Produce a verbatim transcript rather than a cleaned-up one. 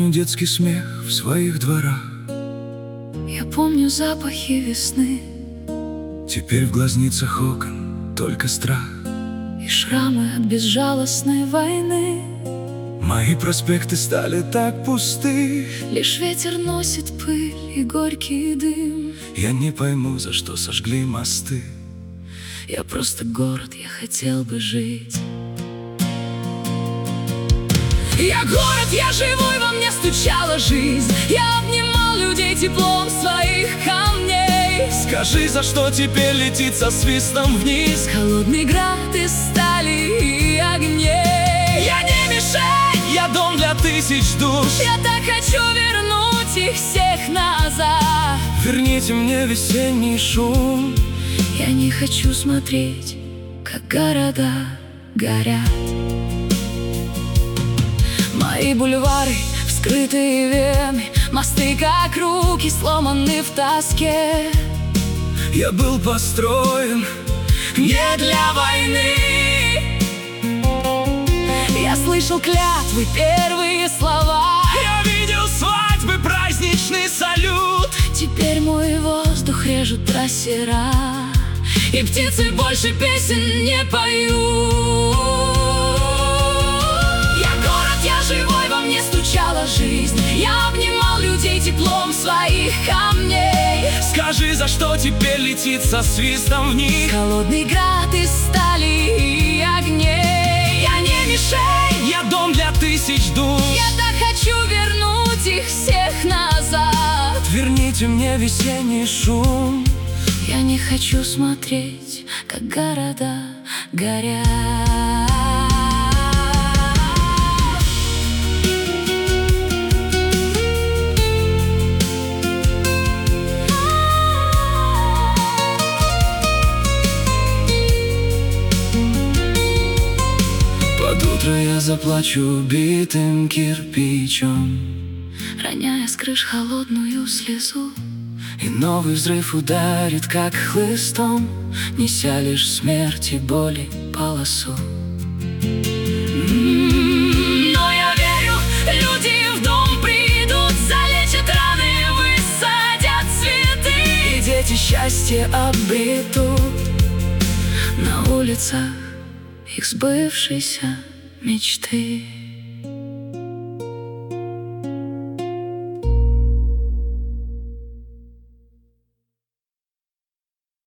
помню детский смех в своих дворах. Я помню запахи весны. Теперь в глазницах окон только страх И шрамы от безжалостной войны. Мои проспекты стали так пусты. Лишь ветер носит пыль и горький дым. Я не пойму, за что сожгли мосты. Я просто город, я хотел бы жить. Я город, я живой, во мне стучала жизнь. Я обнимал людей теплом своих камней. Скажи, за что теперь летит со свистом вниз Холодный град из стали и огней. Я не мишень, я дом для тысяч душ. Я так хочу вернуть их всех назад. Верните мне весенний шум. Я не хочу смотреть, как города горят. Мои бульвары вскрытые вены, мосты как руки сломаны в тоске. Я был построен не для войны. Я слышал клятвы, первые слова. Я видел свадьбы, праздничный салют. Теперь мой воздух режут трассера, и птицы больше песен не поют. Я город, я живой, во мне стучала жизнь. Я обнимал людей теплом своих камней. Скажи, за что теперь летит со свистом вниз Холодный град из стали и огней. Я не мишень, я дом для тысяч душ. я так хочу вернуть их всех назад. Верните мне весенний шум. Я не хочу смотреть, как города горят. Под утро я заплачу битым кирпичом, Роняя с крыш холодную слезу. и новый взрыв ударит, как хлыстом, неся лишь смерть и боли полосу. Но я верю, люди в дом придут, залечат раны, высадят цветы. И дети счастье обретут На улицах их сбывшейся мечты.